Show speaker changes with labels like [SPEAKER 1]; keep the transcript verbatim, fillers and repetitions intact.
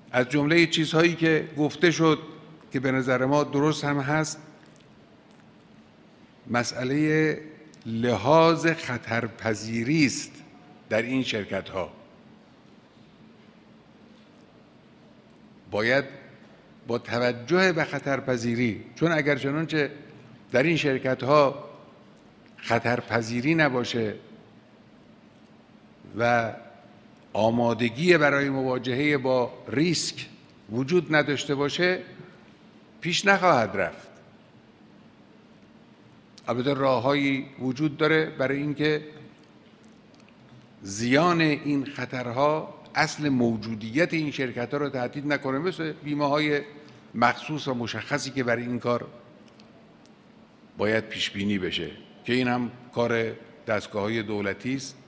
[SPEAKER 1] از جمله چیزهایی که گفته شد که به نظر ما درست هم هست، مسئله لحاظ خطرپذیری است در این شرکت ها. باید با توجه به خطرپذیری، چون اگر چنانچه در این شرکت ها خطرپذیری نباشه و آمادگی برای مواجهه با ریسک وجود نداشته باشه، پیش نخواهد رفت. البته راههایی وجود داره برای اینکه زیان این خطرها اصل موجودیت این شرکت ها رو تهدید نکنه، مثل بیمه های مخصوص و مشخصی که برای این کار باید پیش بینی بشه، که این هم کار دستگاه های دولتی است